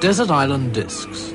Desert Island Discs.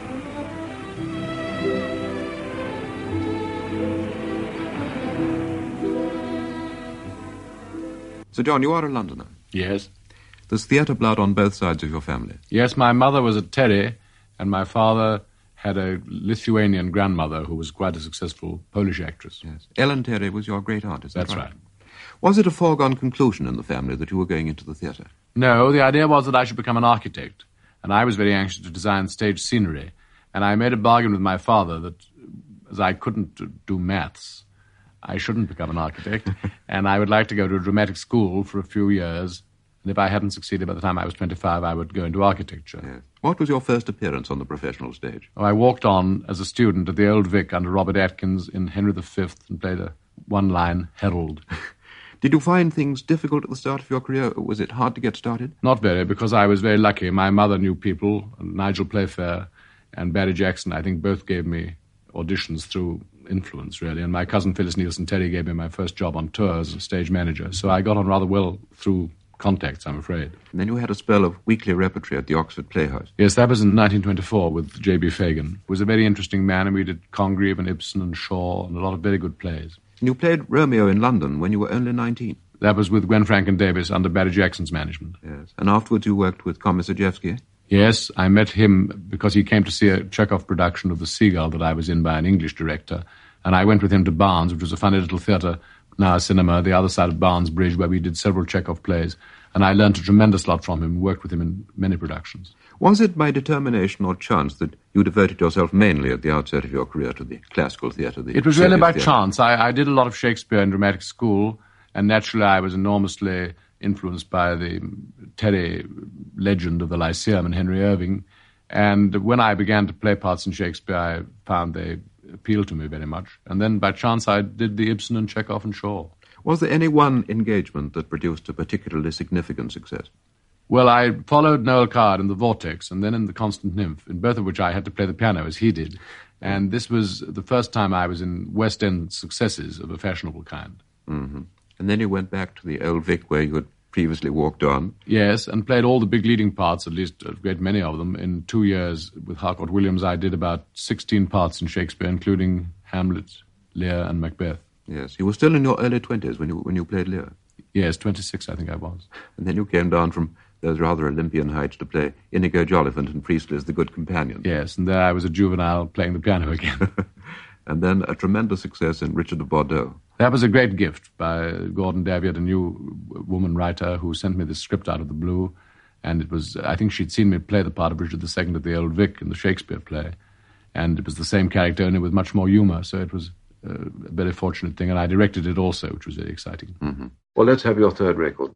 Sir John, you are a Londoner. Yes. There's theatre blood on both sides of your family. Yes, my mother was a Terry, and my father had a Lithuanian grandmother who was quite a successful Polish actress. Yes. Ellen Terry was your great-aunt, is that That's right. Was it a foregone conclusion in the family that you were going into the theatre? No, the idea was that I should become an architect, and I was very anxious to design stage scenery, and I made a bargain with my father that, as I couldn't do maths, I shouldn't become an architect, and I would like to go to a dramatic school for a few years, and if I hadn't succeeded by the time I was 25, I would go into architecture. Yes. What was your first appearance on the professional stage? Oh, I walked on as a student at the Old Vic under Robert Atkins in Henry V and played a one-line herald. Did you find things difficult at the start of your career? Was it hard to get started? Not very, because I was very lucky. My mother knew people, Nigel Playfair and Barry Jackson, I think both gave me auditions through influence, really, and my cousin Phyllis Nielsen Terry gave me my first job on tour as a stage manager, so I got on rather well through contacts, I'm afraid. And then you had a spell of weekly repertory at the Oxford Playhouse. Yes, that was in 1924 with J.B. Fagan. He was a very interesting man, and we did Congreve and Ibsen and Shaw and a lot of very good plays. And you played Romeo in London when you were only 19. That was with Gwen Frank and Davis under Barry Jackson's management. Yes. And afterwards you worked with Komisarjevsky. Yes, I met him because he came to see a Chekhov production of The Seagull that I was in by an English director, and I went with him to Barnes, which was a funny little theatre, now a cinema, the other side of Barnes Bridge, where we did several Chekhov plays, and I learnt a tremendous lot from him, worked with him in many productions. Was it by determination or chance that you devoted yourself mainly at the outset of your career to the classical theatre? It was really by chance. I did a lot of Shakespeare in dramatic school, and naturally I was enormously influenced by the Terry legend of the Lyceum and Henry Irving, and when I began to play parts in Shakespeare, I found they appealed to me very much, and then by chance I did the Ibsen and Chekhov and Shaw. Was there any one engagement that produced a particularly significant success? Well, I followed Noel Coward in The Vortex and then in The Constant Nymph, in both of which I had to play the piano as he did, and this was the first time I was in West End successes of a fashionable kind. Mm-hmm. And then you went back to the Old Vic where you had previously walked on. Yes, and played all the big leading parts, at least a great many of them. In 2 years with Harcourt Williams, I did about 16 parts in Shakespeare, including Hamlet, Lear, and Macbeth. Yes, you were still in your early 20s when you played Lear. Yes, 26 I think I was. And then you came down from those rather Olympian heights to play Inigo Joliffe in Priestley's The Good Companion. Yes, and there I was a juvenile playing the piano again. And then a tremendous success in Richard of Bordeaux. That was a great gift by Gordon Davitt, a new woman writer who sent me this script out of the blue. And it was, I think she'd seen me play the part of Richard II at the Old Vic in the Shakespeare play. And it was the same character, only with much more humour. So it was a very fortunate thing. And I directed it also, which was very exciting. Mm-hmm. Well, let's have your third record.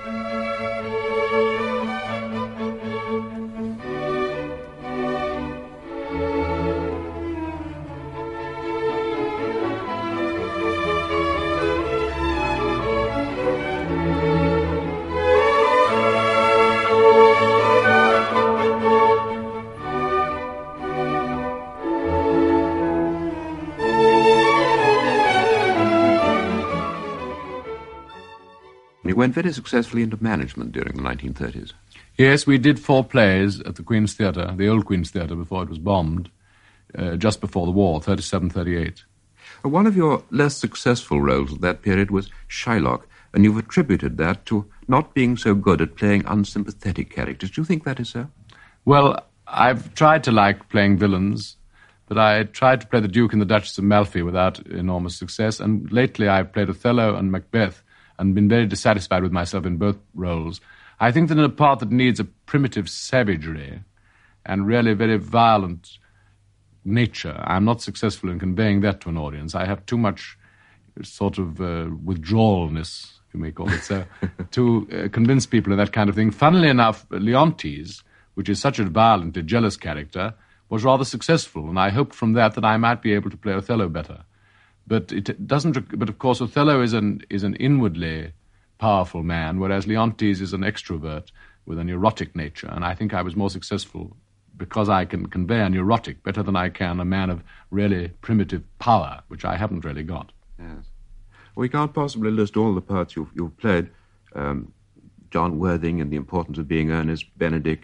You went very successfully into management during the 1930s. Yes, we did 4 plays at the Queen's Theatre, the old Queen's Theatre, before it was bombed, just before the war, 37-38. One of your less successful roles at that period was Shylock, and you've attributed that to not being so good at playing unsympathetic characters. Do you think that is so? Well, I've tried to like playing villains, but I tried to play the Duke and the Duchess of Malfi without enormous success, and lately I've played Othello and Macbeth, and been very dissatisfied with myself in both roles. I think that in a part that needs a primitive savagery and really very violent nature, I'm not successful in conveying that to an audience. I have too much sort of withdrawalness, you may call it so, to convince people of that kind of thing. Funnily enough, Leontes, which is such a violently jealous character, was rather successful, and I hoped from that I might be able to play Othello better. But it doesn't. But of course, Othello is an inwardly powerful man, whereas Leontes is an extrovert with a neurotic nature. And I think I was more successful because I can convey a neurotic better than I can a man of really primitive power, which I haven't really got. Yes. We can't possibly list all the parts you've played. John Worthing in The Importance of Being Earnest, Benedick in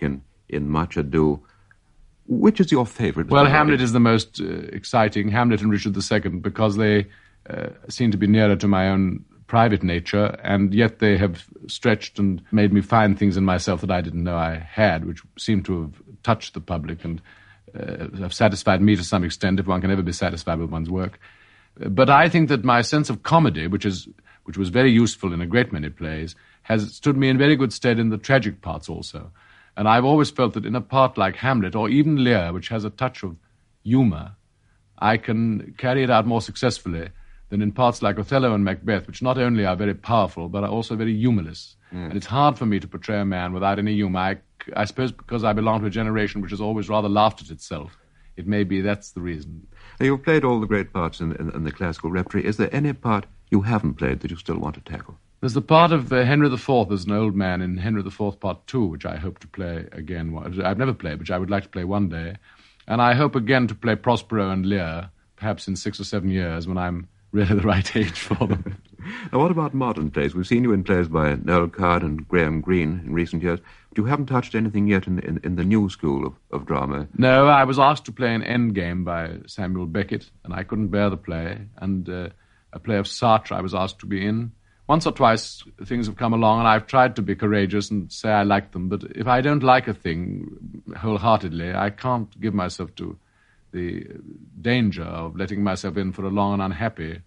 in Much Ado. Which is your favourite? Well, Hamlet is the most exciting, Hamlet and Richard II, because they seem to be nearer to my own private nature, and yet they have stretched and made me find things in myself that I didn't know I had, which seem to have touched the public and have satisfied me to some extent, if one can ever be satisfied with one's work. But I think that my sense of comedy, which was very useful in a great many plays, has stood me in very good stead in the tragic parts also. And I've always felt that in a part like Hamlet, or even Lear, which has a touch of humour, I can carry it out more successfully than in parts like Othello and Macbeth, which not only are very powerful, but are also very humourless. And it's hard for me to portray a man without any humour. I suppose because I belong to a generation which has always rather laughed at itself. It may be that's the reason. Now, you've played all the great parts in the classical repertory. Is there any part you haven't played that you still want to tackle? There's the part of Henry IV as an old man in Henry IV Part 2, which I hope to play again. I've never played, which I would like to play one day. And I hope again to play Prospero and Lear, perhaps in 6 or 7 years when I'm really the right age for them. Now, what about modern plays? We've seen you in plays by Noel Coward and Graham Greene in recent years, but you haven't touched anything yet in the new school of drama. No, I was asked to play an Endgame by Samuel Beckett, and I couldn't bear the play. And a play of Sartre I was asked to be in. Once or twice things have come along, and I've tried to be courageous and say I like them, but if I don't like a thing wholeheartedly, I can't give myself to the danger of letting myself in for a long and unhappy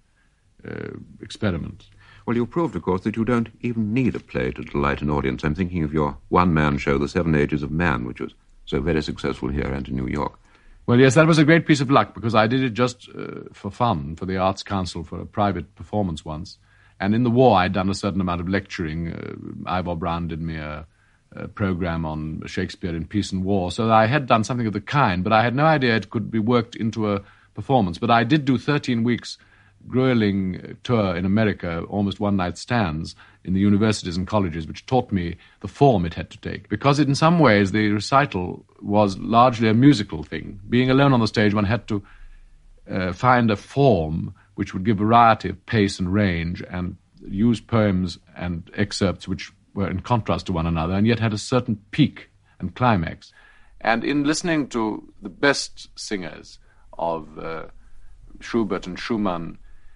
experiment. Well, you proved, of course, that you don't even need a play to delight an audience. I'm thinking of your one-man show, The 7 Ages of Man, which was so very successful here and in New York. Well, yes, that was a great piece of luck, because I did it just for fun, for the Arts Council, for a private performance once. And in the war, I'd done a certain amount of lecturing. Ivor Brown did me a program on Shakespeare in Peace and War, so I had done something of the kind, but I had no idea it could be worked into a performance. But I did do 13 weeks grueling tour in America, almost one-night stands in the universities and colleges, which taught me the form it had to take. Because in some ways, the recital was largely a musical thing. Being alone on the stage, one had to find a form which would give variety of pace and range, and use poems and excerpts which were in contrast to one another, and yet had a certain peak and climax. And in listening to the best singers of Schubert and Schumann,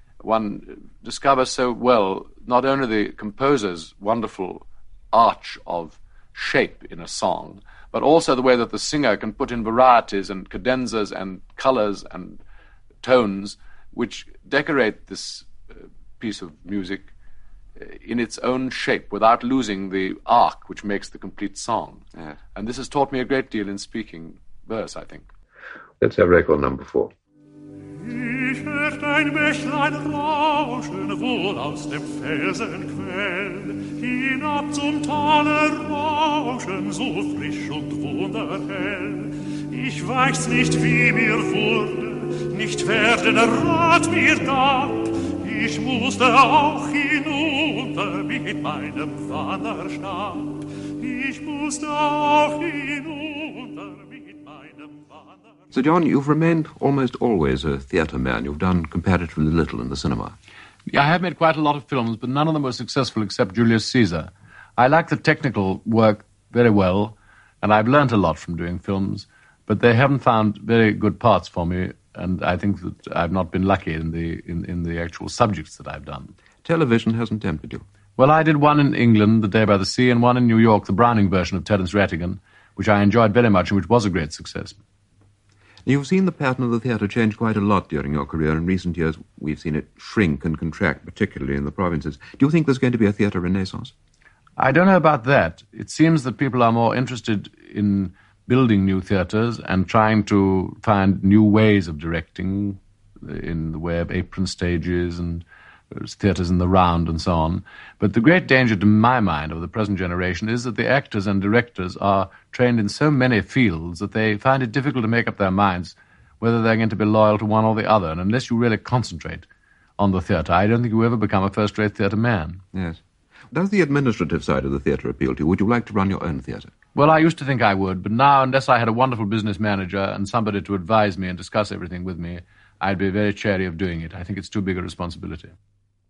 one discovers so well not only the composer's wonderful arch of shape in a song, but also the way that the singer can put in varieties and cadenzas and colors and tones which decorate this piece of music in its own shape without losing the arc which makes the complete song. Yes. And this has taught me a great deal in speaking verse, I think. Let's have record number 4. Ich hört ein Bächlein rauschen, wohl aus dem Felsenquell, hinab zum Tale rauschen, so frisch und wunderhell. Ich weiß nicht, wie mir wurde, nicht wer den Rat mir gab, ich musste auch hinunter mit meinem Wanderstab. Ich musste auch hinunter mit meinem Wanderstab. So, John, you've remained almost always a theatre man. You've done comparatively little in the cinema. Yeah, I have made quite a lot of films, but none of them were successful except Julius Caesar. I like the technical work very well, and I've learnt a lot from doing films, but they haven't found very good parts for me, and I think that I've not been lucky in the actual subjects that I've done. Television hasn't tempted you? Well, I did one in England, The Day by the Sea, and one in New York, the Browning version of Terence Rattigan, which I enjoyed very much and which was a great success. You've seen the pattern of the theatre change quite a lot during your career. In recent years, we've seen it shrink and contract, particularly in the provinces. Do you think there's going to be a theatre renaissance? I don't know about that. It seems that people are more interested in building new theatres and trying to find new ways of directing in the way of apron stages and theatres in the round and so on. But the great danger to my mind of the present generation is that the actors and directors are trained in so many fields that they find it difficult to make up their minds whether they're going to be loyal to one or the other. And unless you really concentrate on the theatre, I don't think you ever become a first-rate theatre man. Yes. Does the administrative side of the theatre appeal to you? Would you like to run your own theatre? Well, I used to think I would, but now, unless I had a wonderful business manager and somebody to advise me and discuss everything with me, I'd be very chary of doing it. I think it's too big a responsibility.